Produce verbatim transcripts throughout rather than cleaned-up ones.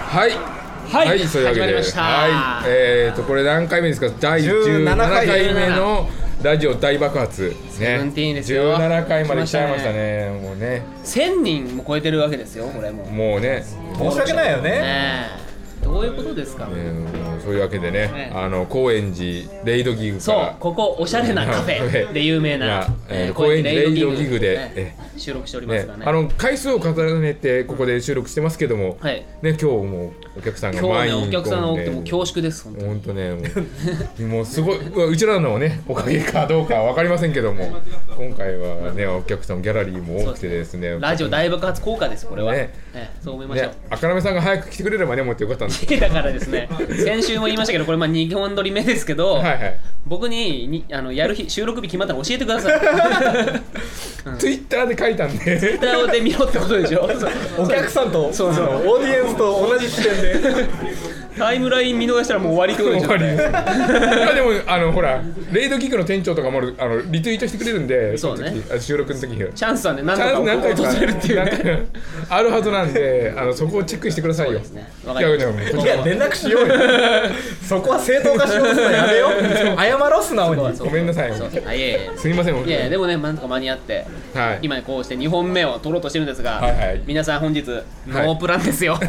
はい、 はい、はい、 そういうわけで始まりました。 はい、えーとこれ何回目ですか？だいじゅうななかいめのラジオ大爆発ね。 ですよ。 じゅうななかいまで来ちゃいましたね。もうね。 せんにんも超えてるわけですよ。これもう。 もうね。 申し訳ないよね。 ねどういうことですか、ね、 そういうわけでね、ねあの高円寺レイドギグからそうここおしゃれなカフェで有名な、 えー、高円寺レイドギグで、 ね、収録しておりますが ね, ねあの回数を重ねてここで収録してますけども、はいね、今日もお客さんが満員今日、ね、お客さんが多くても恐縮です本当に本当ねもう、もうすごいうちらのねおかげかどうかは分かりませんけども今回はねお客さんギャラリーも多くてですねラジオ大爆発効果ですこれは、ねね、そう思いましょう、 ね、赤なめさんが早く来てくれればねもっとよかったんですだからですね先週も言いましたけどこれまあにほん撮り目ですけどはい、はい、僕 に, にあのやる日収録日決まったら教えてください、 うん、ツイッターで書いたんでツイッターで見ろってことでしょお客さんとそうそうオーディエンスと同じ視点でタイムライン見逃したらもう終わりってことでしょ終わりですでもあのほらレイドキックの店長とかもあのリツイートしてくれるんでそうね収録の時チャンスはね何とか訪れるっていうねあるはずなんであのそこをチェックしてくださいよそうですねいやいや連絡しようよそこは正当化しようとするのやめよう謝ろう素直にごめんなさいあいえいえすみませんいやでもねなんとか間に合って、はい、今こうしてにほんめを取ろうとしてるんですが、はいはい、皆さん本日ノープランですよ、はい、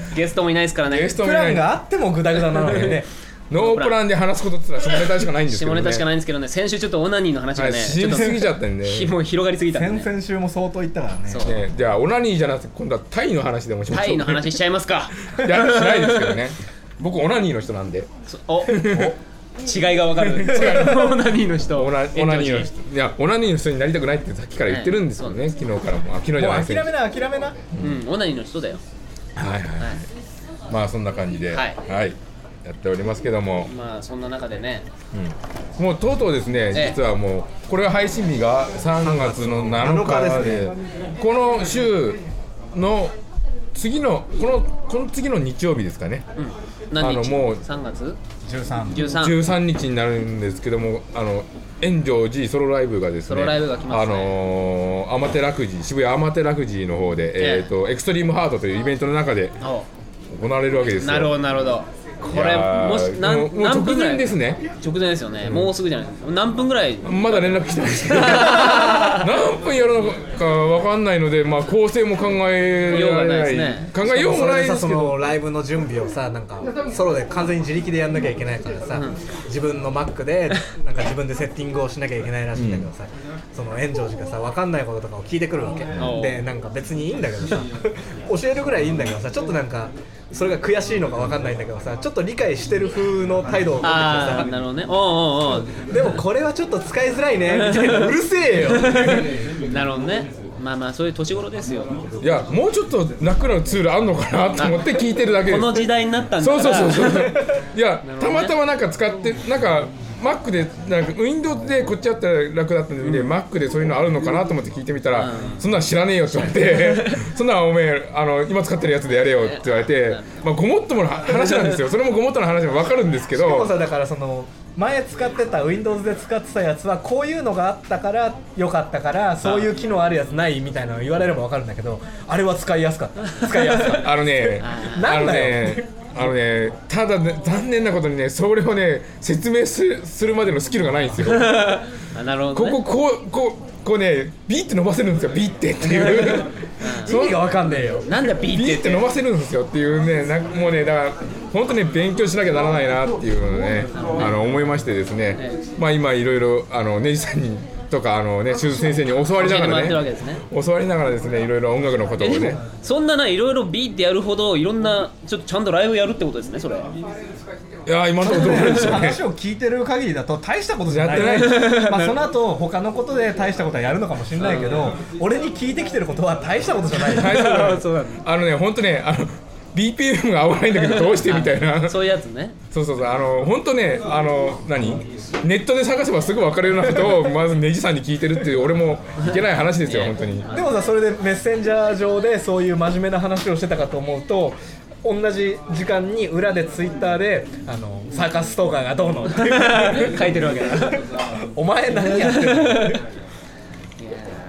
ゲストもいないですからねゲストもいないプランがあってもグダグダなのでねノープランで話すことって言ったら下ネタしかないんですけどね下ネタしかないんですけどね先週ちょっとオナニーの話がね、はい、 ちょっと過ぎちゃったんでもう広がりすぎたんで、ね、 先々週も相当言ったから ね, そうねじゃあオナニーじゃなくて今度はタイの話でもしましょうタイの話しちゃいますかいやしないですけどね僕オナニーの人なんでおお違いが分かるオナニーの人オナニーの人いやオナニーの人になりたくないってさっきから言ってるんですよね、はい、昨日からも昨日じゃないですもう諦めな諦めなうんオナニーの人だよはいはい、はい、まあそんな感じで、はい、はい、やっておりますけどもまあそんな中でね、 うん、もうとうとうですね、実はもうこれは配信日がさんがつのなのかで、この週の次のこのこの次の日曜日ですかね、 うん、何日？あのもうさんがつじゅうさんじゅうさんにちになるんですけども、あの炎上寺ソロライブがですね、 ソロライブが来ますね、 あのー、アマテラクジ渋谷アマテラクジの方で、えー、えーとエクストリームハートというイベントの中で行われるわけですよ。 なるほどなるほど。これもし何もう何分ぐらいですね。 直前ですよね、うん、もうすぐじゃないですか。何分ぐらいまだ連絡してないですけど何分やるのか分かんないので、まあ、構成も考えられない、ね、考えようもないですけどそのライブの準備をさなんかソロで完全に自力でやんなきゃいけないからさ、うん、自分の Mac でなんか自分でセッティングをしなきゃいけないらしいんだけどさ、うん、その炎上寺がさ分かんないこととかを聞いてくるわけで、なんか別にいいんだけどさ教えるぐらいいいんだけどさ、ちょっとなんかそれが悔しいのか分かんないんだけどさ、ちょっと理解してる風の態度を取ってきてさ、 あーなるほどね、おうおうおうでもこれはちょっと使いづらいねみたいなうるせえよなるほどね、まあまあそういう年頃ですよ。 いやもうちょっと楽なツールあんのかなと思って聞いてるだけです。 この時代になったんだからそうそうそうそういや、ね、たまたまなんか使ってなんかMac でなんか Windows でこっちあったら楽だったので、うん、Mac でそういうのあるのかなと思って聞いてみたら、うん、そんなん知らねえよって言われてそんなんおめえあの今使ってるやつでやれよって言われて、まあ、ごもっともの話なんですよ。それもごもっとの話も分かるんですけど、 しかもさだからその前使ってた Windows で使ってたやつはこういうのがあったから良かったからそういう機能あるやつないみたいなの言われれば分かるんだけど、あれは使いやすかった使いやすかったあのねなんだよあのね、ただ、ね、残念なことにねそれをね説明する、するまでのスキルがないんですよあなるほど、ね、 こここうこうこうねビって伸ばせるんですよ、ビってっていう意味が分かんねえよ、 なんだビってビって伸ばせるんですよっていうね、なんかもうねだから本当に勉強しなきゃならないなっていうのをねあの思いましてですね、まあ今いろいろあのネジさんにとかあのね修先生に教わりながらね、ね教わりながらですねいろいろ音楽のことをね、 そんなないろいろビーってやるほどいろんなちょっとちゃんとライブやるってことですねそれ。 いや今のところどうなんでしょうね。 話を聞いてる限りだと大したことじゃない。やってないまあその後他のことで大したことはやるのかもしれないけど、俺に聞いてきてることは大したことじゃない。大したことない。 あのね本当ねあの。ビーピーエム が合わないんだけどどうしてみたいなそういうやつね。 そうそうそうあの本当ねあの何ネットで探せばすぐ分かるようなことをまずネジさんに聞いてるっていう俺もいけない話ですよ本当に。 でもさそれでメッセンジャー上でそういう真面目な話をしてたかと思うと同じ時間に裏でツイッターであのサーカスストーカーがどうのって書いてるわけだお前何やってるの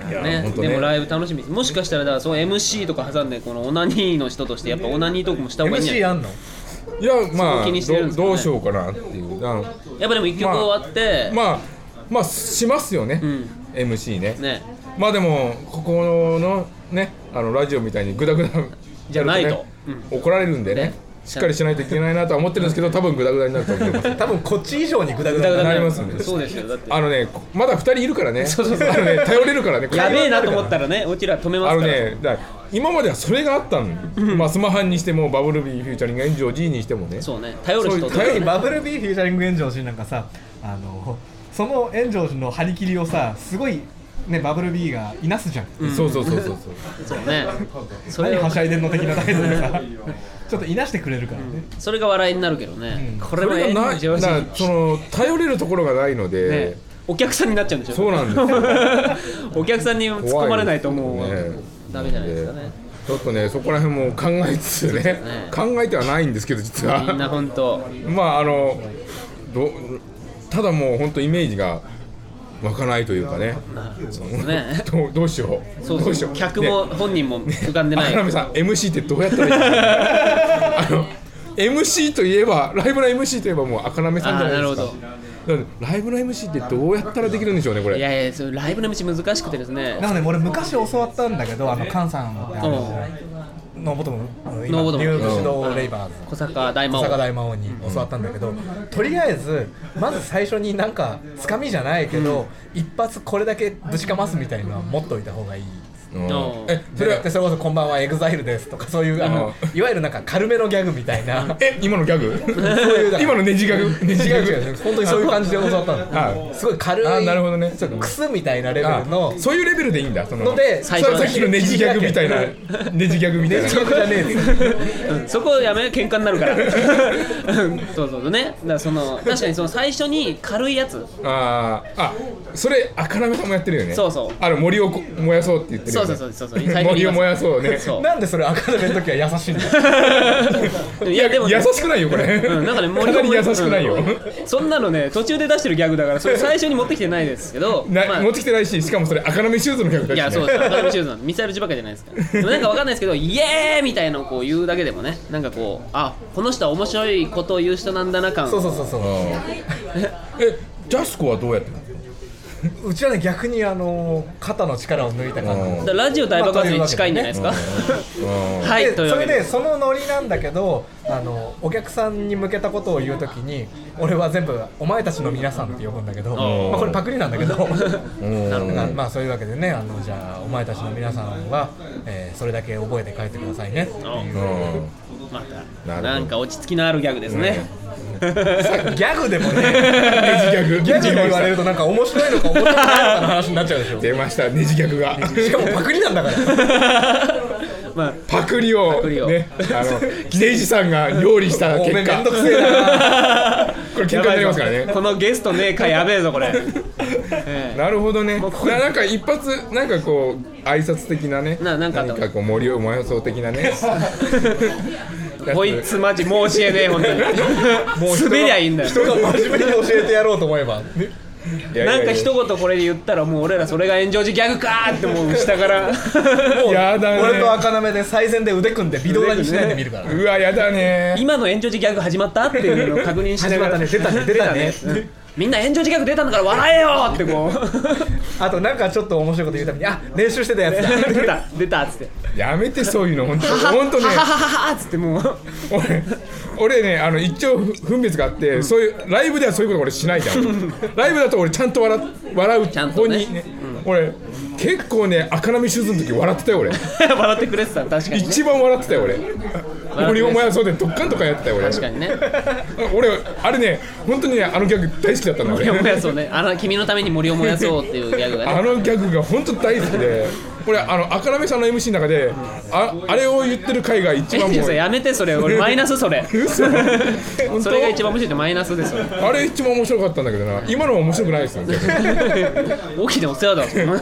ね、ね、でもライブ楽しみ。もしかしたらだからそう エムシー とか挟んでこのオナニーの人としてやっぱオナニートークもした方がいいんじゃない？ エムシー あんの？ いやまあ気にしてるんですかね、 ど, どうしようかなっていうやっぱでもいっきょく終わって、 まあ、まあまあしますよね、うん、エムシー ね。ね、まあでもここのねあのラジオみたいにグダグダじゃないと、 うん、怒られるんでね、ねしっかりしないといけないなとは思ってるんですけど、多分グダグダになると思います。 多分こっち以上にグダグダになりますんで。 そうですよ。だってあのねまだふたりいるからね。そうそうそう。あのね頼れるからね。 やべえなと思ったらね、うちら止めますから。 あのねだ今まではそれがあったの。まあスマハンにしてもバブルビーフューチャリング炎上 G にしてもね。 そうね。頼る人とね。バブルビーフューチャリング炎上 G なんかさ、あのその炎上 G の張り切りをさすごい。ね、バブル B がいなすじゃん、 うん、そうそうそうそうそうそうねそれはしゃいでんの的な態度でさちょっといなしてくれるからね、 うん、それが笑いになるけどね、うん、これは炎上 G その頼れるところがないので、 ね、お客さんになっちゃうんでしょ。 そうなんですよお客さんに突っ込まれないともう、ね、ダメじゃないですかね。 ちょっとねそこら辺も考えつつね、ね考えてはないんですけど実はみんな本当まああのどただもう本当イメージが湧かないというかね。 そうですね。 どうどうしよう。 そうそうどうしよう。客も、ね、本人も浮かんでない。 赤波さん エムシー ってどうやったらいいあの エムシー といえばライブの エムシー といえばもう赤波さんじゃないですか。なるほど。ライブの エムシー ってどうやったらできるんでしょうねこれ。 いやいやそれライブの エムシー 難しくてですね。 なので俺昔教わったんだけどあの菅さんってあの。ノーボトム、今ニュー指導レイバーズ小坂大魔王小坂大魔王に教わったんだけど、うん、とりあえずまず最初になんかつかみじゃないけど、うん、一発これだけぶちかますみたいなのは持っといた方がいい。うん、えそれってそれこそこんばんはエグザイルですとかそういうあのいわゆるなんか軽めのギャグみたいなえ今のギャグそういう今のネジギャグネジギャグ本当にそういう感じで教わったのすごい軽いあなるほどねクスみたいなレベルのそういうレベルでいいんだそののでさっきのネジギャグみたいなネジギャグみたいなネジギャグじゃねえそこやめ喧嘩になるからそうそうねだからその確かにその最初に軽いやつああそれ赤なめさんもやってるよねそうそうあの森を燃やそうって言ってるよねそうそうそうそう森を燃やそうねなんでそれ赤なめの時は優しいんだいやでも優しくないよこれうんなんかね森を燃や優しくないよそんなのね途中で出してるギャグだからそれ最初に持ってきてないですけど持ってきてないししかもそれ赤なめシューズのギャグだしいやそうです赤なめシューズのミサイル打ちばっかじゃないですかでもなんかわかんないですけどイエーイみたいなのをこう言うだけでもねなんかこうあこの人は面白いことを言う人なんだな感そうそうそうそうえジャスコはどうやってるのうちはね逆にあの肩の力を抜いた感じラジオ大爆発に近いんじゃないですか、はいでそれでそのノリなんだけどあのお客さんに向けたことを言うときに俺は全部お前たちの皆さんって呼ぶんだけど、まあ、これパクリなんだけどなるほどまあそういうわけでねあのじゃあお前たちの皆さんは、えー、それだけ覚えて帰ってくださいねっていうまたなんか落ち着きのあるギャグですね、 ギャグでもねネジギャグギャグで言われるとなんか面白いのか面白くないのかの話になっちゃうでしょ出ましたネジギャグがしかもパクリなんだからまあ、パクリをねあのネジさんが料理した結果めんどくせえなこれ喧嘩になりますからねこのゲストねかやべえぞこれ、 えー、なるほどねなんか一発なんかこう挨拶的なねななんか何かこう森を燃やそう的なねこいつマジもう教えねえ本当にもう滑りゃいいんだよ人が真面目に教えてやろうと思えばなんか一言これで言ったらもう俺らそれが炎上時ギャグかーってもう下からもうやだね俺と赤なめで最前で腕組んで微動だにしないで見るから、ね、 うわやだね今の炎上時ギャグ始まったっていうのを確認しながら始まったね出たね出たね、 うんみんな炎上時ギャグ出たんだから笑えよってこうあとなんかちょっと面白いこと言うためにあ練習してたやつだ出た出たっつってやめてそういうの本当本当ねははははっつってもう俺俺ねあの一応分別があって、うん、そういうライブではそういうこと俺しないじゃんライブだと俺ちゃんと笑笑うちゃんとね、 ねうん、俺結構ね赤波シューズの時笑ってたよ俺笑ってくれてた確かに、ね、 一番笑ってたよ俺森を燃やそうでドッカンとかやってたよ俺確かにね俺あれね本当にねあのギャグ大好きだったんだ森を燃やそうねあの君のために森を燃やそうっていうギャグがねあのギャグが本当大好きで俺あの赤波さんの エムシー の中であ, あれを言ってる回が一番もうやめてそれ俺マイナスそれそれが一番面白いってマイナスですよあれ一番面白かったんだけどな今のは面白くないですよ大きいでお世話だ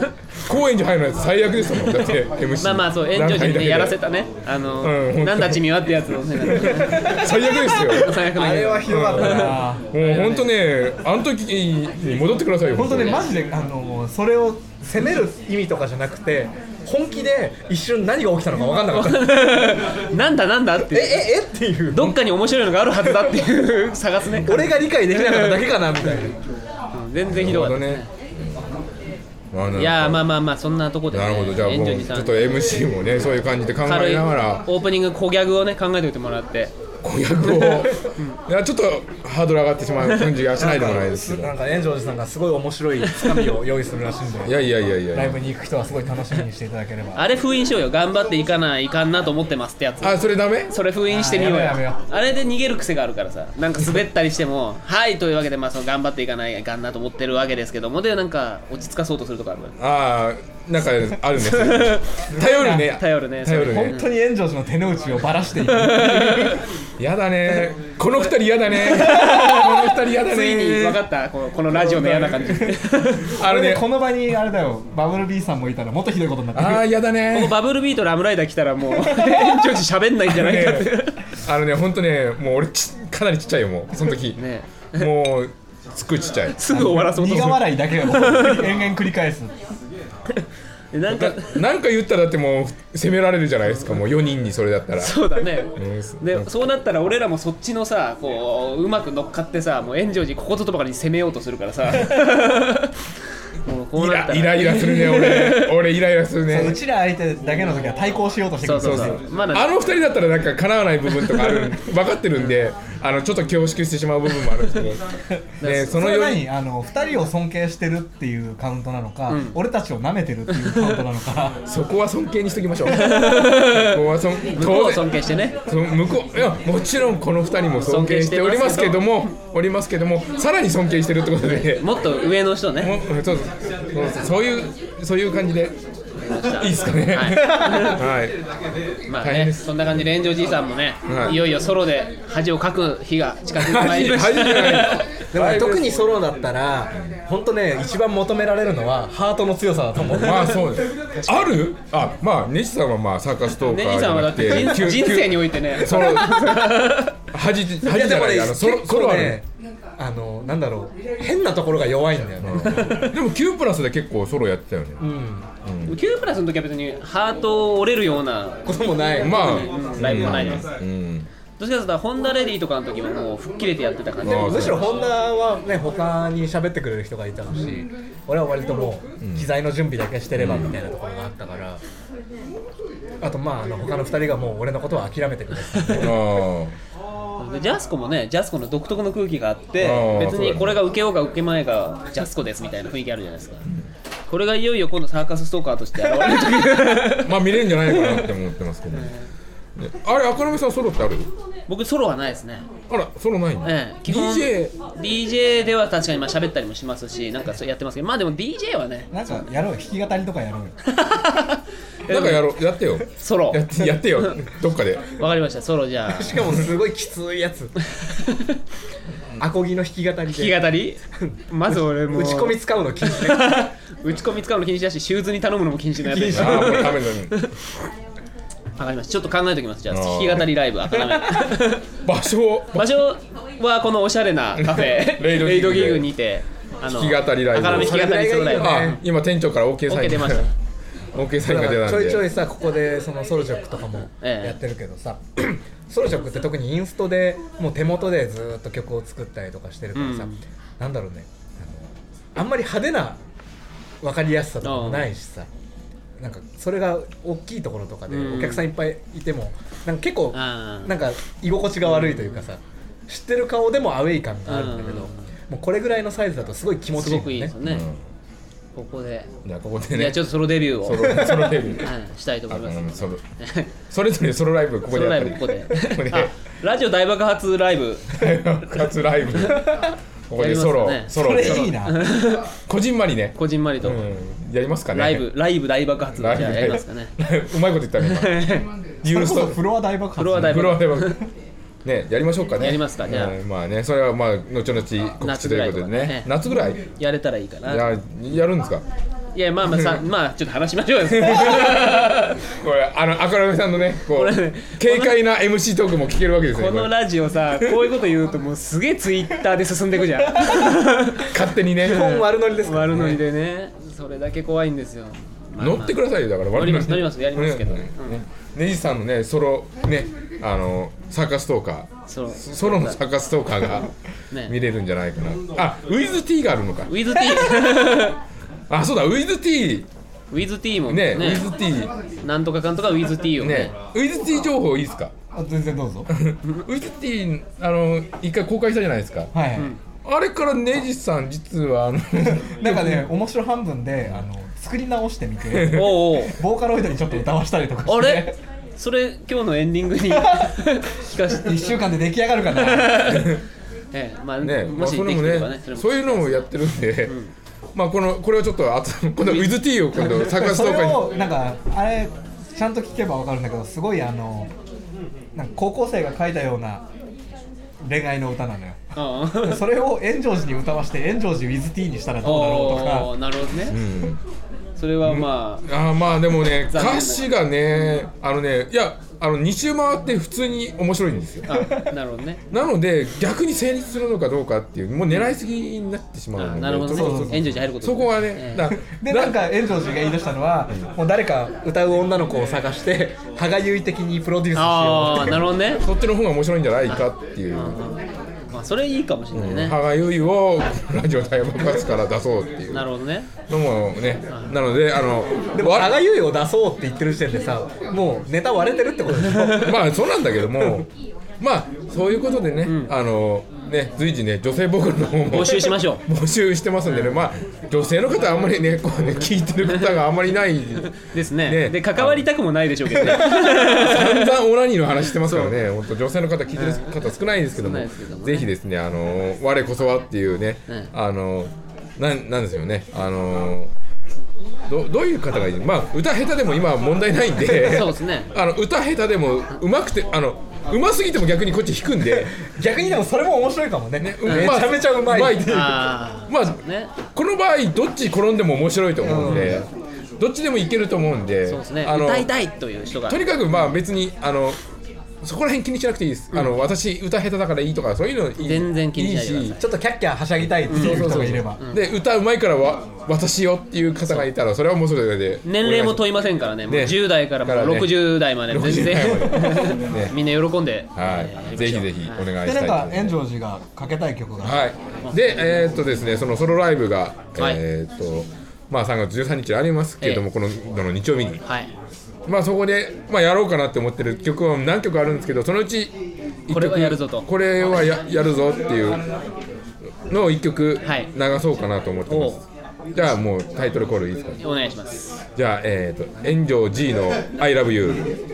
高円寺入るのやつ最悪ですもんだって エムシーまあまあそう炎上時にねやらせたねあの、うん、なんだ君はってやつをね最悪ですよ最悪あれはひどかったなもう本当ねあの時に戻ってくださいよ本当ねマジであのそれを責める意味とかじゃなくて本気で一瞬何が起きたのか分かんなかったなんだなんだってえええっていうどっかに面白いのがあるはずだっていう探すね俺が理解できなかっただけかなみたいな全然ひどかったねいやまあまあまあそんなとこでねなるほどじゃあもうちょっと エムシー もねそういう感じで考えながらオープニング小ギャグをね考えておいてもらって小ギャグをいやちょっとハードル上がってしまう感じがしないでもないですけどなんか炎上寺さんがすごい面白いつかみを用意するらしいんでいやいやいやいやライブに行く人はすごい楽しみにしていただければあれ封印しようよ頑張っていかないかんなと思ってますってやつあそれダメそれ封印してみようよあ, やめようやめよあれで逃げる癖があるからさなんか滑ったりしてもはいというわけでまあその頑張っていかないかんなと思ってるわけですけどもでなんか落ち着かそうとするとこあるああなんかあるね頼るね頼るね頼るね本当に炎上寺の手の内をばらしていくやだねこの二人やだねこの二人やだねついに分かったこの、このラジオの嫌な感じあれねこの場にあれだよバブル B さんもいたらもっとひどいことになってるああやだねこのバブル B とラムライダー来たらもう炎上寺喋んないんじゃないかってあのねほんとねもう俺ちかなりちっちゃいよもうその時ねもうすっごいちっちゃいすぐ終わらそうとする苦笑いだけを延々繰り返すなんかなんか言ったらだってもう責められるじゃないですかもうよにんにそれだったらそうだね、 うん、 でそうなったら俺らもそっちのさこううまく乗っかってさもう炎上寺ここととばかりに攻めようとするからさもうこうなったらイライラするね俺俺イライラするねうちら相手だけの時は対抗しようとしてくるそうそうそう、まだあの二人だったらなんか叶わない部分とかある分かってるんであのちょっと恐縮してしまう部分もあるんですけど、ね、そのようにあのふたりを尊敬してるっていうカウントなのか、うん、俺たちを舐めてるっていうカウントなのかそこは尊敬にしときましょうそこはそ向こうを尊敬してねそ向こういやもちろんこの二人も尊敬しておりますけどもおりますけどもさらに尊敬してるってことでもっと上の人ねもそうそうそういうそういう感じでいいですかね。はい。はい、 まあね、そんな感じで炎上じいさんもね、はい、いよいよソロで恥をかく日が近づいてまいりました。 でも、ね、特にソロだったら本当ね一番求められるのはハートの強さだと思う。 まあそうです。ある？あ、まあネジさんはまあサーカストーカーネジさんはだって人, 人生においてね、 その恥恥じゃない、あのソロソロある。 あのなんだろう変なところが弱いんだよね。 でもきゅうプラスで結構ソロやってたよね。 うんうん、きゅうプラスの時は別にハート折れるようなこともない。 まあ、 うん、ライブもないです。うんうんどっちかというとホンダレディとかの時ももう吹っ切れてやってた感じ。 でもむしろホンダはね他に喋ってくれる人がいたし、うん、俺は割ともう機材の準備だけしてればみたいなところがあったから、うん、あとまああの他のふたりがもう俺のことを諦めてくれてたんでジャスコもねジャスコの独特の空気があって別にこれが受けようが受けまいがジャスコですみたいな雰囲気あるじゃないですか。これがいよいよ今度サーカスストーカーとして現れる時まあ見れるんじゃないかなって思ってますけど、ね、あれ赤波さんソロってある？ 僕ソロはないですね。 あらソロないの？ ええ、基本 ディージェー では確かにまあ喋ったりもしますしなんかそうやってますけどまあでも ディージェー はねなんかやろうよ弾き語りとかやろうよなんかやろうやってよソロやってやってよどっかでわかりましたソロじゃあしかもすごいきついやつアコギの弾き語りで弾き語りまず俺も打ち込み使うの禁止打ち込み使うの禁止だしシューズに頼むのも禁止なやつああもう食べるのにわかりましたちょっと考えておきますじゃあ弾き語りライブ赤なめ場所場所はこのおしゃれなカフェレイドギグにてあの弾き語りライブ赤なめ弾き語りソロライブあ今店長から OK サイン OK 出ました OK サインが出たんでちょいちょいさここでそのソロジョックとかもやってるけどさ、ええ、ソロジョックって特にインストでもう手元でずっと曲を作ったりとかしてるからさ、うん、なんだろうねあのあんまり派手な分かりやすさとかもないしさなんかそれが大きいところとかでお客さんいっぱいいてもなんか結構なんか居心地が悪いというかさ知ってる顔でもアウェイ感があるんだけどもうこれぐらいのサイズだとすごい気持ちいいんだよね。 すごくいいですよね、うん、ここでじゃあここでねいやちょっとソロデビューをソロ、ソロデビュー、 うん、したいと思いますソロそれぞれソロライブここでやったりソロライブここであラジオ大爆発ライブ大爆発ライブここでソロ、ね、ソロそれいいなこじんまりねこじんまりと、うん、 やりますかねライブライブ大爆発じゃあやりますかねうまいこと言ったねユーストフロア大爆発フロア大爆発ねやりましょうかねやりますかじゃあ、 うん、まあねそれはまあ後々告知ということでね夏ぐらいやれたらいいかなややるんですかいやまあまあさまあちょっと話しましょうよこれあの赤ラさんのねこうね軽快な エムシー トークも聞けるわけですよ。 このラジオさこういうこと言うともうすげえツイッターで進んでいくじゃん勝手にね本悪ノリですからね。 悪ノリでねそれだけ怖いんですよ。 乗ってくださいよ。だから乗ります乗りますやりますけどね。 ネジさんのねソロねあのサーカストーカーソソロのサーカストーカーが見れるんじゃないかな。あウィズ T があるのか。 ウィズ T あそうだウィズ T ウィズ T もねねウィズ T なんとかかんとかウィズ T をねねウィズ T 情報いいですか。 あ全然どうぞウィズ T あの一回公開したじゃないですか。 はい、はい、 あれからネジさん実はあのなんかね面白半分であの作り直してみておうおうボーカロイドにちょっと歌わしたりとかしてあれそれ今日のエンディングに聞かせていっしゅうかんで出来上がるかなええまあねもしまあそれもできてればねねそれもそういうのもやってるんで、まあこのこれをちょっとあと今度ウィズ T を今度サーカスそれトーカーにをなんかあれちゃんと聞けば分かるんだけどすごいあのなんか高校生が書いたような恋愛の歌なのよああそれを炎上寺に歌わして炎上寺 ウィズ T にしたらどうだろうとかおーなるほどね、 うんそれはまあ、 あーまあでもね残念な歌詞がねあのねいやあのに周回って普通に面白いんですよ。 あなるほどねなので逆に成立するのかどうかっていうもう狙いすぎになってしまうので、 あなるほどねそうそうそう援助に入ることそこはね、 ええだでなんか炎上寺が言い出したのはもう誰か歌う女の子を探して歯がゆい的にプロデュースしようああってなるほどねそっちの方が面白いんじゃないかっていう。 まあそれいいかもしれないね、 歯がゆいをラジオ大爆発から出そうっていうなるほどねのもね、なのであのでもわ歯がゆいを出そうって言ってる時点でさもうネタ割れてるってことでしょまあそうなんだけどもまあそういうことでね、あのね随時ね女性ボーカルの方も募集しましょう募集してますんでね、まあ女性の方あんまりねこうね聞いてる方があんまりないですねねで関わりたくもないでしょうけどね散々オナニーの話してますからね、本当女性の方聞いてる方少ないですけども、 少ないですけどもねぜひですね、あの我こそはっていうね、 ねあのなんなんですよね、あのどどういう方がいい、まあ歌下手でも今は問題ないんで、 そうですねあの歌下手でも上手くてあの上手すぎても逆にこっち弾くんで、 逆にでもそれも面白いかもねねめちゃめちゃうまい、 まあうまいっていうあまああねこの場合どっち転んでも面白いと思うんで、どっちでもいけると思うんで、 そうですねあの歌いたいという人がとにかくまあ別にあのそこら辺気にしなくていいです、あの私歌下手だからいいとかそういうのいい全然気にしないでくださいいいし、 ちょっとキャッキャはしゃぎたいっていう人がいればで歌うまいからわ私よっていう方がいたらそれは面白いので年齢も問いませんからねもうねじゅう代からもうからねろくじゅう代まで全然ろくじゅう代までねみんな喜んではい、ぜひぜひお願いでしたとないんか炎上寺がかけたい曲がはいでえー、っとですねそのソロライブが、 はいえー、っとまあさんがつじゅうさんにちありますけれども、 ええこのこの日曜日にはいまあそこで、まあ、やろうかなって思ってる曲は何曲あるんですけどそのうちいっきょくこれはやるぞとこれは や, やるぞっていうのをいっきょくはい流そうかなと思ってます、じゃあもうタイトルコールいいですか。 お願いしますじゃあえっ、ー、と炎上 G の I love you。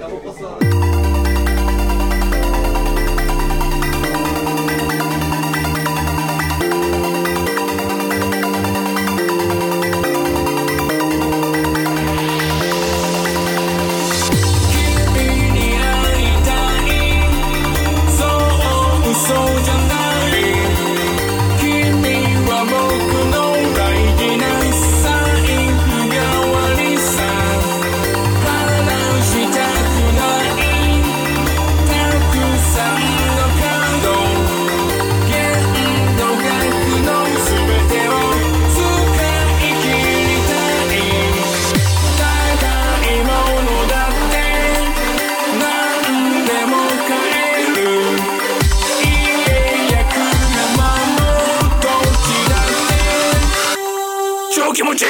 気持ちいい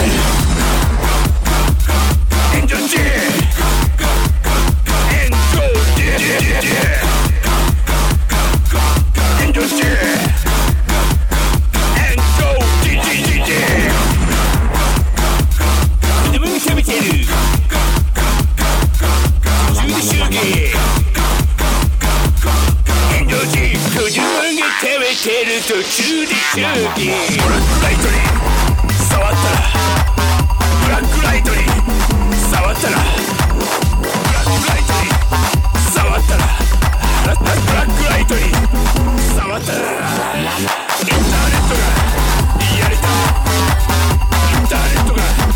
炎上 G 炎上 G 炎上 G 炎上 G 自分が攻めてる途中で祝儀炎上 G 自分が攻めてる途中で祝儀ブラックライトに触ったらブラックライトに触ったらブラックライトに触ったらブラックライトに触ったらインターネットがやりたいインターネットが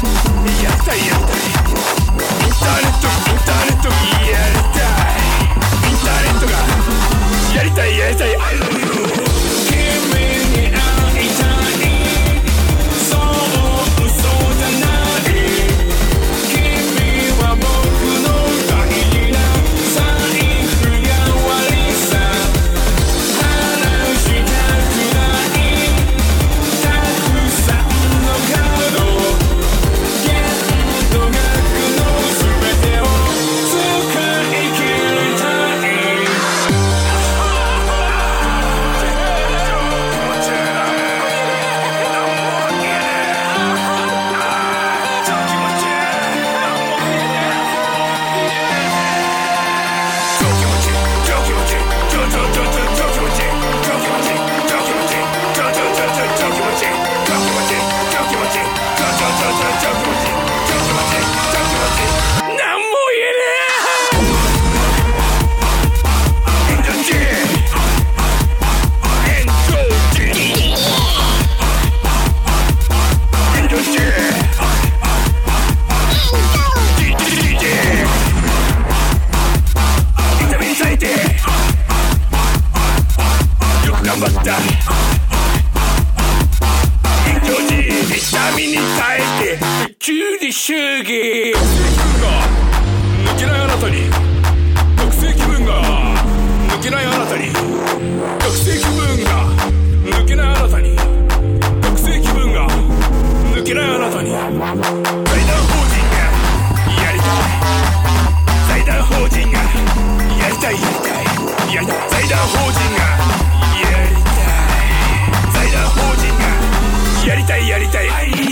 理主義学生気分が抜けないあなたに学生気分が抜けないあなたに学生気分が抜けないあなたに学生気分が抜けないあなたに財団法人がやりたい財団法人がやりたいやりたいやりたい財団法人がやりたい財団法人がやりたいやりたい家で寝て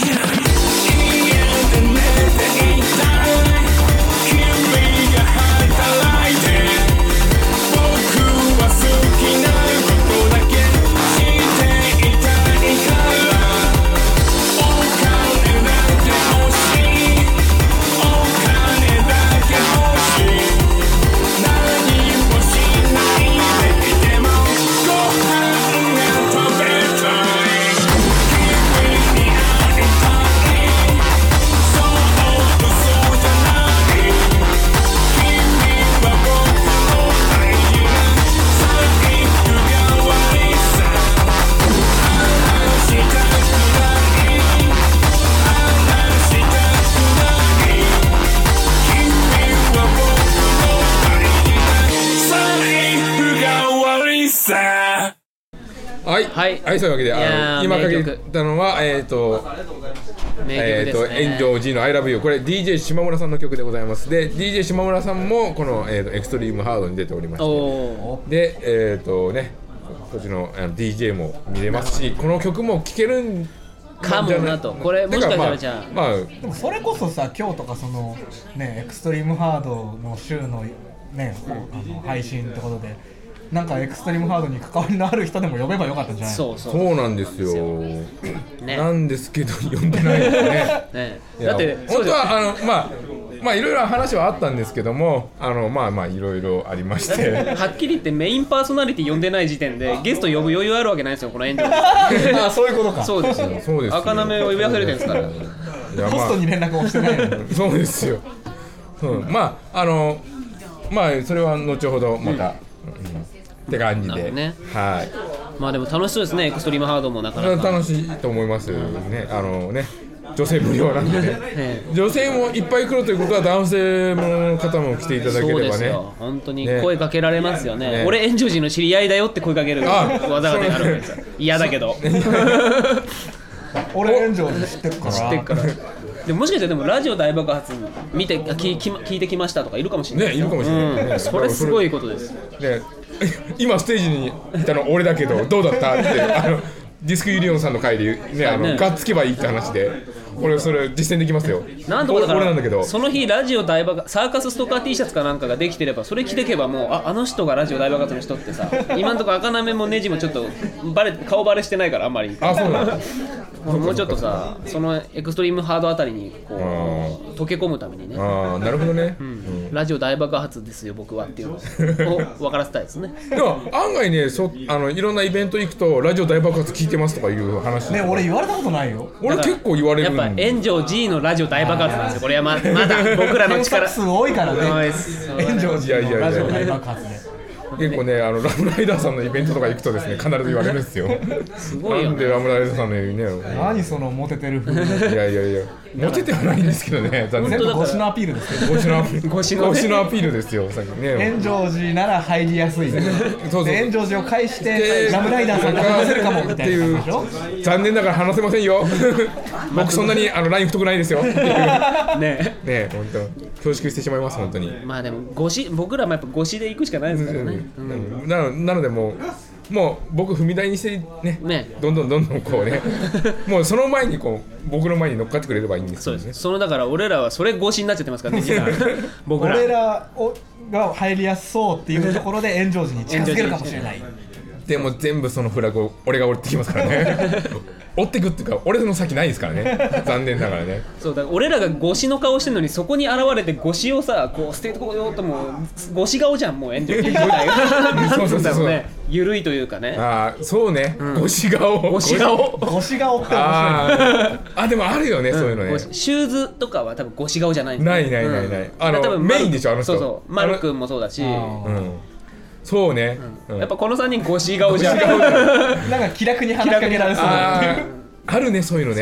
いたい君が働いて僕は好きなことだけしていたいからお金だけ欲しいお金だけ欲しい何もしないでいてもご飯が食べたい君に会いたいそう嘘じゃない君は僕の大事な財布代わりさ話したくない話したくない君は僕の大事な財布代わりさはい、 はいはい、そういうわけで、 いやーあの今かけ名曲たのは、えっ、ー、と、 名えっ、ー、と、 曲ですね。 炎上 G の I love you、これ ディージェー 島村さんの曲でございます。で、ディージェー 島村さんもこの、えーとエクストリームハードに出ておりまして、 おーで、えっ、ー、とね、こっちのあの ディージェー も見れますし、この曲も聴けるんかもなと。これもしかしたらじゃあ、 まあ、まあ、 でもそれこそさ今日とかそのねエクストリームハードの週のねあの配信ってことでなんかエクストリームハードに関わりのある人でも呼べばよかったんじゃないの？ そうそう。 そうなんですよ。 ねなんですけど呼んでないですね。 ね、 いやだって本当はあのまあまあいろいろ話はあったんですけども、あのまあまあいろいろありましてはっきり言ってメインパーソナリティ呼んでない時点でゲスト呼ぶ余裕あるわけないですよこの炎上あそういうことか。 そうですよ。 そうですよ。 赤なめを呼び忘れてるんですから。 いやポストに連絡もしてないのに。 そうですよ。うん、まああのまあそれは後ほどまた、うんうんって感じで、 ね、 はい。 まあでも楽しそうですねエクストリームハードもなかなか楽しいと思いますね。あのね。女性無料なんでね、女性もいっぱい来るということは男性の方も来ていただければね。 そうですよ本当に声かけられますよね。ね俺炎上時の知り合いだよって声かける技があるわけですよ。嫌だけど俺炎上時知ってるから知ってるからでももしかしたらでもラジオ大爆発見て聞き聞いてきましたとかいるかもしれないね。いるかもしれない、 うん、それすごいことです。 ね、今ステージにいたの俺だけどどうだったってあのディスクユニオンさんの回でね、あのねがっつけばいいって話で俺それ実践できますよ。 なんとかだから俺なんだけどその日ラジオ大爆発サーカスストーカー T シャツかなんかができてればそれ着てけばもう あ, あの人がラジオ大爆発の人ってさ今のところ赤なめもネジもちょっとバレ顔バレしてないからあんまりあそうなんだもうちょっとさそのエクストリームハードあたりにこう溶け込むためにねああなるほどね、 うんうん、ラジオ大爆発ですよ僕はっていうのを分からせたいですね。 でも案外ねそあのいろんなイベント行くとラジオ大爆発聞いてますとかいう話ね俺言われたことないよ。 俺結構言われるんやっぱ炎上 G のラジオ大爆発なんですよこれは ま, まだ僕らの検力索数多いからね炎上時のラジオ大爆発で結構ねあのラムライダーさんのイベントとか行くとですね必ず言われるんですよ。 すごいよ、ね、 なんでラムライダーさんのね何そのモテてる風いやいやいやモテてはないんですけどね全部推しのアピールですけど推しのアピール推しのね推しのアピールですよさっきね炎上時なら入りやすいそうそう炎上時を返してラムライダーさんが話せるかもみたいな感じでしょ。 残念ながら話せませんよ僕そんなにあのライン太くないですよっていうねね本当恐縮してしまいます本当に。 まあでもごし僕らもやっぱごしで行くしかないですからね、 うんうん、な, のなのでもうもう僕踏み台にしてねねどんどんどんどんこうねもうその前にこう僕の前に乗っかってくれればいいんですよね。 そうですそのだから俺らはそれ越しになっちゃってますからね実は僕ら俺らをが入りやすそうっていうところで炎上時に近づけるかもしれないでも全部そのフラグを俺が折ってきますからね追ってくっていうか俺の先ないですからね残念ながらね。 そうだから俺らがゴシの顔してるのにそこに現れてゴシをさこう捨ててこようともゴシ顔じゃんもう炎上自体がそうそうそうそうね緩いというかねああそうね、うん、ゴシ顔ゴシ顔ゴシ顔って面白いああでもあるよね、うん、そういうのね。 シューズとかは多分ゴシ顔じゃないんないないないない、うん、あの多分メインでしょあの人。 そうそうマル君もそうだしうんそうね、 うん、やっぱこのさんにんゴシ顔じゃんなんか気楽に話しかけられそうああるねそういうのね。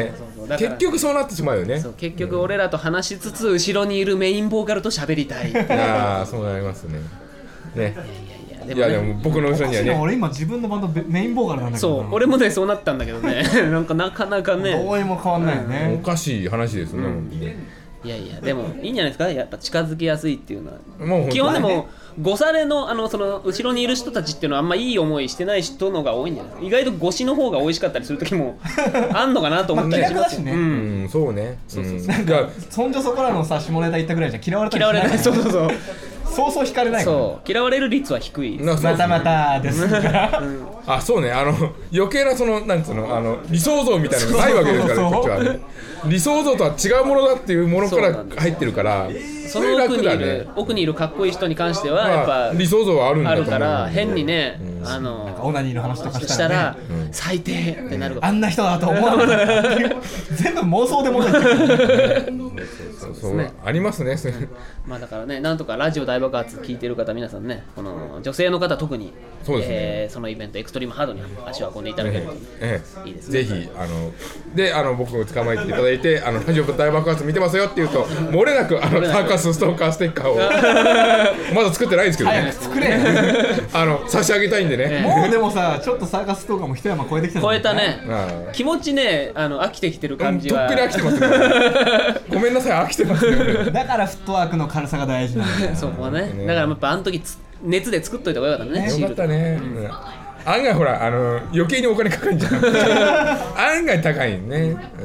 そうだから結局そうなってしまうよね。 そう結局俺らと話しつつ後ろにいるメインボーカルと喋りたい。いやいああそうなりますね。ね。 やいやでも、ね、 いやでも僕の後ろにはね。 俺今自分のバンドメインボーカルなんだけどな。 そう俺もねそうなったんだけどね。なんかなかなかね。 どうにも変わんないよね。 おかしい話ですね。 うんいやいやでもいいんじゃないですかやっぱ近づきやすいっていうのはもう基本でもごされのあのその後ろにいる人たちっていうのはあんまいい思いしてない人のが多いんじゃないですか。意外と越しの方が美味しかったりする時もあんのかなと思ったりします、 まあ気楽だしねううんんそうね。そうそうそう。 なんかそんじょそこらのさ下ネタ言ったぐらいじゃ嫌われたりしない嫌われないそうそうそうそうそう惹かれないからそう嫌われる率は低いです。 なそうまたまたですからあそうねあの余計なそのなんつうのあの理想像みたいなのがないわけですからそうこっちはね。理想像とは違うものだっていうものから入ってるからその奥にいる、奥にいるかっこいい人に関してはやっぱ、 まあ、理想像はあるんだあと思うるから変にね、 うん、 あのオナニーの話とかししたたら、 らね、 最低ってなるかあんな人だと思わなかった全部妄想でもないそうそう、ね、ありますねまあだからねなんとかラジオ大爆発聞いてる方皆さんねこの女性の方特にそうですね、 えー、そのイベントエクストリームハードに足を運んでいただけると、 ええ、 いいですね。 ぜひあのであの僕を捕まえていただいてあのラジオ大爆発見てますよって言うと漏れなくあのサーカスストーカーステッカーをまだ作ってないですけどね、 早く作れあの差し上げたいんでね、 ええもうでもさちょっとサーカスとかも一山超えてきてる超えたねああ気持ちねあの飽きてきてる感じとっはくに飽きてますねごめんなさい飽きてますねだからフットワークの軽さが大事なんだよそこはねねだからやっぱあの時つ熱で作っといた方がよかったねシールよかったね、うん案外ほらあの余計にお金かかるんじゃん案外高いね、うん、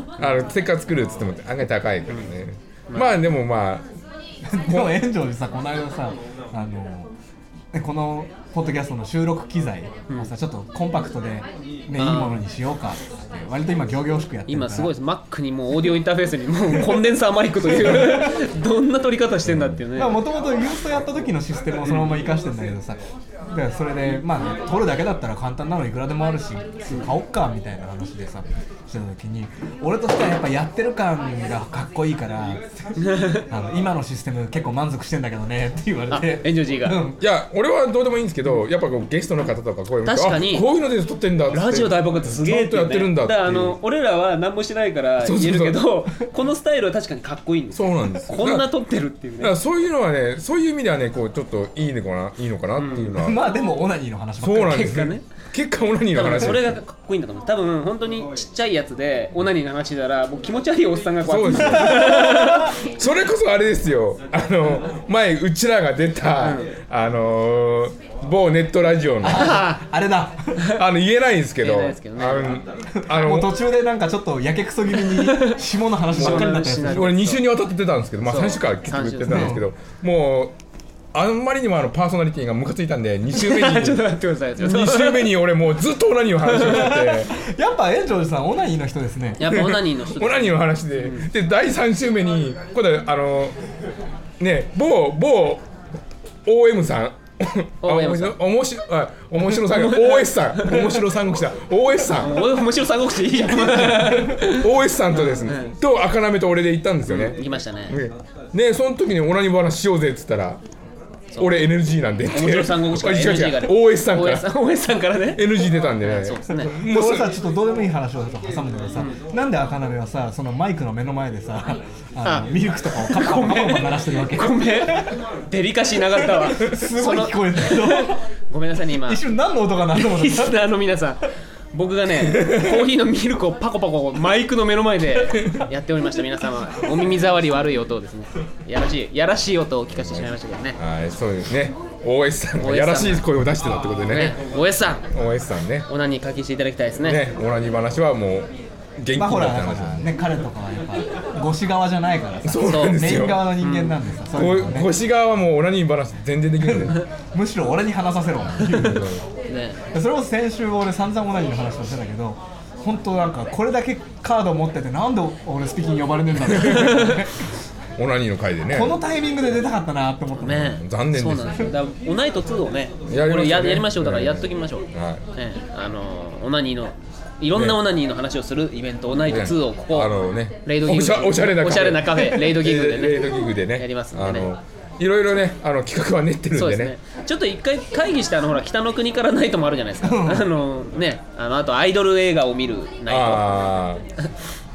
あのステッカー作るっつっても案外高いからね、まあでもまあでも炎上でさこの間さあのねこのポッドキャストの収録機材をさ、うん、ちょっとコンパクトで、ね、いいものにしようかって割と今仰々しくやってるから今すごいです Mac にもうオーディオインターフェースにもうコンデンサーマイクというどんな撮り方してんだっていうねもともとユーストやった時のシステムをそのまま活かしてんだけどさでそれでまあ撮るだけだったら簡単なのいくらでもあるし買おっかみたいな話でさしてた時に俺としてはやっぱやってる感がかっこいいからあの今のシステム結構満足してんだけどねって言われて炎上 G が、 うん、 いや俺はどうでもいいんですけどやっぱこうゲストの方とかこういうの確かにこういうので撮ってんだってラジオ大爆発すげえちゃんとやってるんだっていうだからあの俺らは何もしてないから言えるけどそうこのスタイルは確かにかっこいいんですよそうなんですこんな撮ってるっていうねだからそういうのはねそういう意味ではねこうちょっといいのかないいのかなっていうのは、 まあでもオナニーの話ばっかりそうなんです結果ね結果オナニーの多分話それがかっこいいんだと思う多分本当にちっちゃいやつでオナニーの話したらもう気持ち悪いおっさんがこうやってそうですよそれこそあれですよあの前うちらが出た、うん、あのー、某ネットラジオのあれだあの言えないんですけど、 言えないですけどね、 あのあのもう途中でなんかちょっとやけくそ気味に下の話ばっかりになったやつ俺に週にわたって出たんですけどまあさん週から結局言ってたんですけどもうあんまりにもあのパーソナリティがムカついたんでに週目にちょっと待ってくださいに週目に俺もうずっとオナニーの話をしてやっぱ炎上さんオナニーの人ですねやっぱオナニーの人オナニーの話で、うん、でだいさん週目に今度あのね某某 オーエム さんオーエム さん面白あ面白さん オーエス さん面白三国志だ オーエス さん面白三国志いいじゃんオーエス さんとですね、うん、と赤なめと俺で行ったんですよね、 うん、行きましたねねねその時にオナニー話しようぜっつったら俺 エヌジー なんで面白三国志から エヌジー がオーエス さんからオーエス さんからねエヌジー 出たんでねそうですねもう俺さちょっとどうでもいい話を挟むんだけどさ、うん、なんで赤鍋はさそのマイクの目の前でさあのミルクとかをカッパカッパカッパ鳴らしてるわけごめんデリカシーなかったわすごい聞こえるけどごめんなさいね今一瞬何の音かなと思ったリスナーの皆さん僕がねコーヒーのミルクをパコパコマイクの目の前でやっておりました皆様お耳障り悪い音をですねやらしいやらしい音を聞かせてしまいましたけどねはいそうですね オーエス さんがやらしい声を出してたってことでねね オーエス さんオーエス さんねオナニー書きしていただきたいですねねオナニー話はもう元気になって話、まあ、ほらね彼とかはやっぱ越し側じゃないからさそうなんですよメイン側の人間なんでさ、うん、ううね、 越し側はもうオナニー話全然できるんでむしろ俺に話させろね、それこそ先週俺散々オナニーの話をしてたけど本当なんかこれだけカード持っててなんで俺スピキン呼ばれねえんだろうオナニーの回でねこのタイミングで出たかったなって思ったね残念ですそうなんですよだからオナイトツーをねやりましょうねこれ や, やりましょうだからやっときましょう、 はいね、あのオナニーのいろんなオナニーの話をするイベント、ね、オナイトツーをここ、 あのね、 レイドギグでおしゃれなカフェおしゃれなカフェレイドギグでねレイドギグでねやりますんでねあのいろいろねあの企画は練ってるんでね、 そうですねちょっと一回会議してあのほら北の国からナイトもあるじゃないですかあのねあのあとアイドル映画を見るナイトあと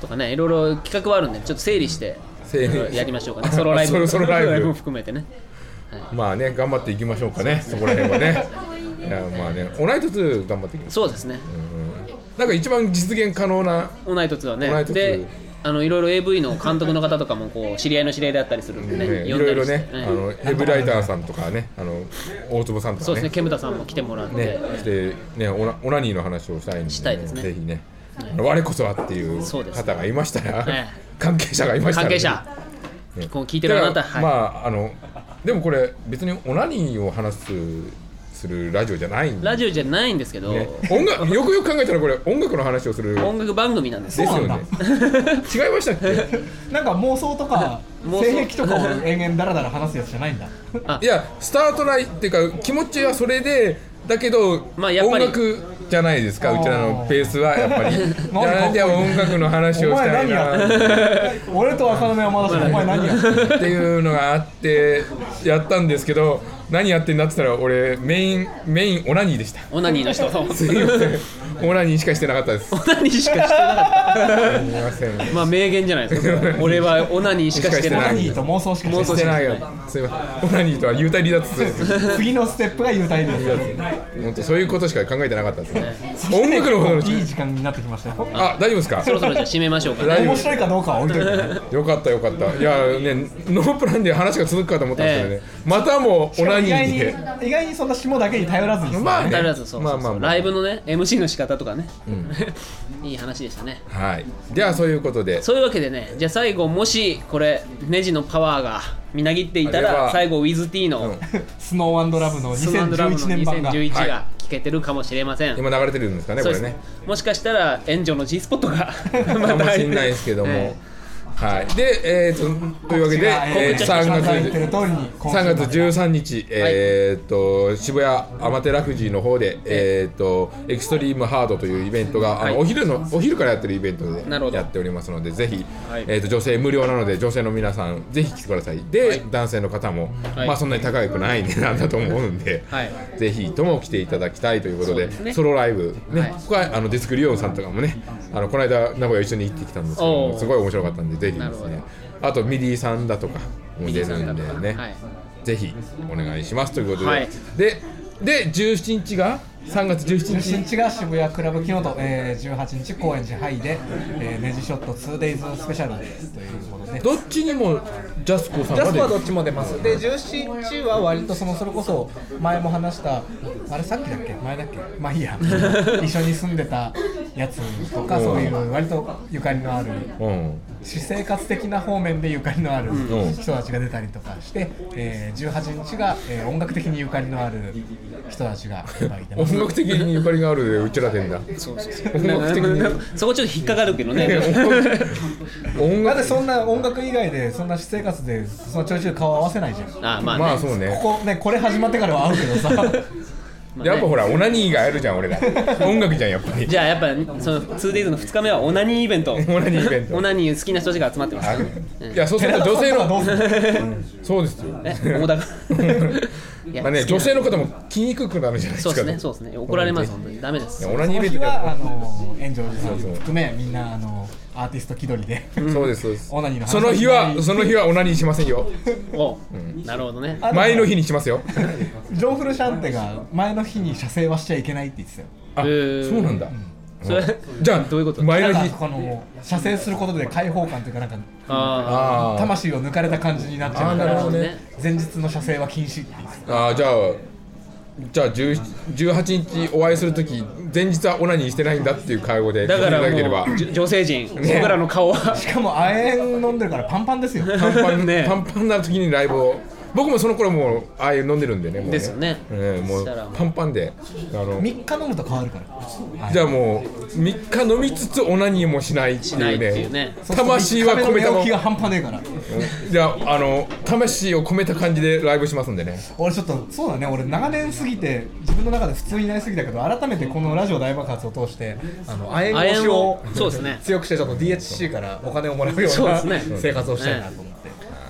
とかね、いろいろ企画はあるんで、ちょっと整理して整理やりましょうかね。ソロライブ、 ソロソロライブも含めてね。 まあね、頑張っていきましょうかね、そこら辺はね。いやまあね、オナイトツー頑張っていきましょう。 そうですね。 うん、なんか一番実現可能なオナイトツーはね。 オナイトツーで、あのいろいろ エーブイ の監督の方とかもこう知り合いの知り合いであったりするんでね、 ね、い呼んだりしてろいろね、あのヘブライターさんとかね、あの大坪さんとかね、 そうですね、ケムタさんも来てもらって、 ね、してね、オナオナニーの話をしたいんで、 したいですねぜひね、我こそはっていうそうです方がいましたら、 ええ関係者がいましたら、 関係者、 ね、 こう聞いてるあなた、 だからはい、 まああのでもこれ別にオナニーを話すするラジオじゃないんで、 ラジオじゃないんですけど、 ね、音楽よくよく考えたらこれ音楽の話をする音楽番組なんですよ。 ですよね。違いましたっけ？ なんか妄想とか妄想性癖とかを延々ダラダラ話すやつじゃないんだ。 あいやスタートラインっていうか気持ちはそれでだけど、 まあやっぱり音楽じゃないですか、うちらのペースはやっぱり。い何やじゃあ音楽の話おをした前何やいなってんの俺と赤目はまだしもお前何やってんのっていうのがあってやったんですけど、何やってんだって言ったら俺メインメインオナニーでした。 オナニーの人とすいません、オナニーしかしてなかったです。 オナニーしかしてなかすみません。 った。まあ名言じゃないですか。俺はオナニーしかしてなしかしてないい。 何と妄想しか妄想してないしてないよ。すみません。オナニーとは幽体離脱する。 次のステップが幽体です本当そういうことしか考えてなかったですね。音楽のことのいい時間になってきましたよ。 あ、大丈夫ですか？ そろそろじゃあ締めましょうか大丈夫ね。 面白いかどうかは置いといてね。 よかったよかった。いやね、ノープランで話が続くかと思ったんですけどね、またもオナニ意外にーで。 意外にそんな下だけに頼らずにさ、 まあねとりあえずそうそうそう、 まあまあまあライブのね エムシー の仕方とかね、いい話でしたね。 はい。ではそういうことで、 そういうわけでね、じゃあ最後もしこれネジのパワーがみなぎっていたあれはら最後 ウィズティー のスノー&ラブのスノー&ラブのにせんじゅういちねん版がにせんじゅういちはいが聞けてるかもしれません。 今流れてるんですかね、これねそうですね。。もしかしたら援助の G スポットがかもしれないですけども。 えはい。で、えーと、というわけで、えー、 告知が 3 言ってる月通りに今週さんがつじゅうさんにち、 はいえー、と渋谷アマテラフジーの方で、えー、とエクストリームハードというイベントが、 はいあのお昼のお昼からやってるイベントでなるほどやっておりますので、ぜひ、 はいえー、と女性無料なので女性の皆さんぜひ来てください。で、男性の方も、 はいまあそんなに高くない値段だと思うんで、 はいぜひとも来ていただきたいということで、 そうですねソロライブね、 はいここはあのデスクリオンさんとかもね、あのこの間名古屋一緒に行ってきたんですけどおーも、すごい面白かったんでぜひですなるね。あとミディさんだとかも出るんでミディさんだとかね、 はいぜひお願いしますということで、 はいででじゅうしちにちがさんがつじゅうしちにじゅうしちにちちが渋谷クラブキノト、えー、じゅうはちにち高円寺ハイで、えー、ネジショット ツーデイズ スペシャルですということで、 どっちにもジャスコさんが出るジャスコはどっちも出ます。で、じゅうしちにちは割とそのそれこそ前も話したあれさっきだっけ前だっけまあいいや一緒に住んでたやつとか、そういう割とゆかりのあるうん私生活的な方面でゆかりのあるん人たちが出たりとかして、えー、じゅうはちにちが、えー、音楽的にゆかりのある人たちがいっぱいいてます。 音楽的にゆかりがあるでうちらでんだ。 そうそうそう。 音楽的になんかそこちょっと引っかかるけどね。 音楽だってそんな音楽以外でそんな私生活でそのちょいちょい顔合わせないじゃん。 あまあね。 まあそうね。 ここねこれ始まってからは会うけどさまあねやっぱほらオナニーがあるじゃん俺ら。音楽じゃんやっぱり。 じゃあやっぱその ツーデイズ のふつかめはオナニーイベント。 オナニーイベントオナニー好きな人たちが集まってます。 あいやそうすると女性の寺田さんとかどうするそうですよ。 え、大田が。いやまあね、女性の方も来にくくなるじゃないですか。 そうですね、そうですね。怒られます本当にダメです。 いやオナニーイベンその日はあトじゃの炎上寺さんそうそう含めみんなあのアーティスト気取りでそうですそうです。 オナニーの話その日はその日はオナニーしませんよ。 お、なるほどね。 あ前の日にしますよ。 ジョーフルシャンテが前の日に射精はしちゃいけないって言ってたよ。 あ、 へーそうなんだ。 それじゃあどういうこと？ 前の日なんかこの射精することで解放感というかなんかああー魂を抜かれた感じになっちゃうかあーなるらほどね前日の射精は禁止って言ってあーじゃあじゃあじゅうじゅうはちにちお会いするとき前日はオナニーしてないんだっていう会合であ。だから聞いていただければもうじゅ女性陣、僕らの顔はた。しかも亜鉛飲んでるからパンパンですよ。 パンパン、 ねパンパンな時にライブを僕もその頃もうああいう飲んでるんでねもうねですよねええもうそしたらもうパンパンであのみっか飲むと変わるから。 じゃあもうみっか飲みつつオナニーもしないってしないっていうねいうね。 魂は込めたも寝起きが半端ねえから。 じゃああの魂を込めた感じでライブしますんでね俺ちょっとそうだね俺長年過ぎて自分の中で普通になりすぎたけど改めてこのラジオ大爆発を通してあの亜鉛推しをそうですね強くしてちょっと ディーエイチシー からお金をもらうようなそうですね生活をしたいなと思って。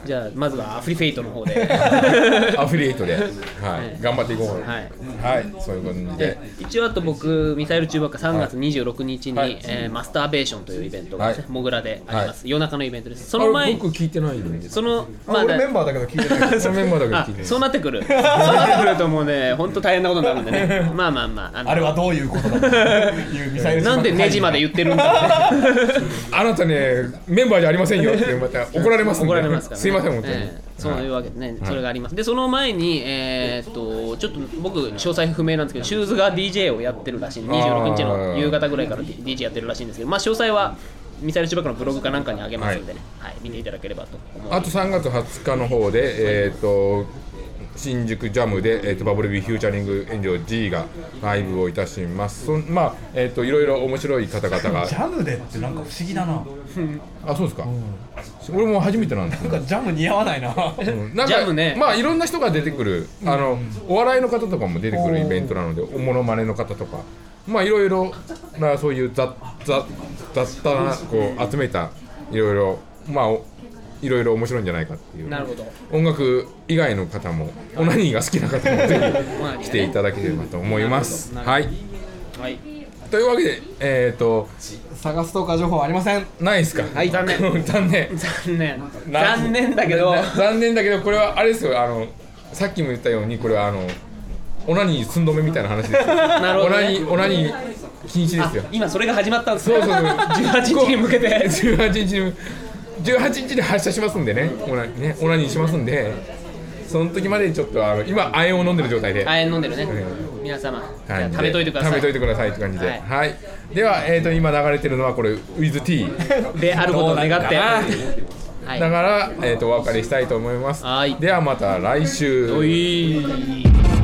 じゃあまずはアフリフェイトの方でアフィリエイトで、はいはい頑張っていこう。 はいはい、そういう感じでで。一応あと僕ミサイル中ばっかさんがつにじゅうろくにちに、 はいえーマスターベーションというイベントがですね、 はいモグラであります、 は夜中のイベントです。そあれの前僕聞いてないんです。 そのあ俺だメンバーだけど聞いてないそのメンバーだけあ聞いてない。 そうなってくるそうなってくるともうね本当大変なことになるんでねまあまあまああのあれはどういうことだというミサイルなんでネジまで言ってるんだってあなたねメンバーじゃありませんよってまた怒られますんで。 怒られますからねすいません本当に。 ええそういうわけでね、それがあります。でその前にえーっとちょっと僕詳細不明なんですけど、シューズが ディージェー をやってるらしい。にじゅうろくにちの夕方ぐらいから ディージェー やってるらしいんですけど、まあ詳細はミサイル中学のブログかなんかにあげますんでね、はい、見ていただければと思います。 あとさんがつはつかの方で、えー、と新宿ジャムで、えー、とバブルビーフューチャリング炎上 G がライブをいたします。そんまあ、えー、といろいろ面白い方々がジャムでってなんか不思議だなあそうですか、俺も初めてなんですなんかジャム似合わないなうんなんかジャムねまあいろんな人が出てくる、あのお笑いの方とかも出てくるイベントなので、おモノマネの方とかまあいろいろなそういう雑雑雑多なこう集めたいろいろまあおいろいろ面白いんじゃないかっていう。 なるほど。 音楽以外の方もオナニーが好きな方もぜひ来ていただければと思います。はいはい。 というわけでえっ、ー、と探すとか情報ありませんないですか。 はい残念残念残念な残念だけど残念だけどこれはあれですよ、あのさっきも言ったようにこれはあのオナニー寸止めみたいな話ですよ。 なるほどねオナニーオナニー禁止であすよ。 今それが始まったんですねそうそうそうじゅうはちにちに向けてじゅうはちにちにじゅうはちにちに発射しますんでね、オナねオナニーしますんで、その時までちょっとあの今亜鉛を飲んでる状態で、 亜鉛飲んでるね、 う皆様、 はいじゃあ食べといてください。 食べといてくださいって感じで、ははいい、 ではえっ、ー、と今流れてるのはこれ with tea であることを願って、はだい、 からえっ、ー、とお別れしたいと思います。 はいではまた来週。 おい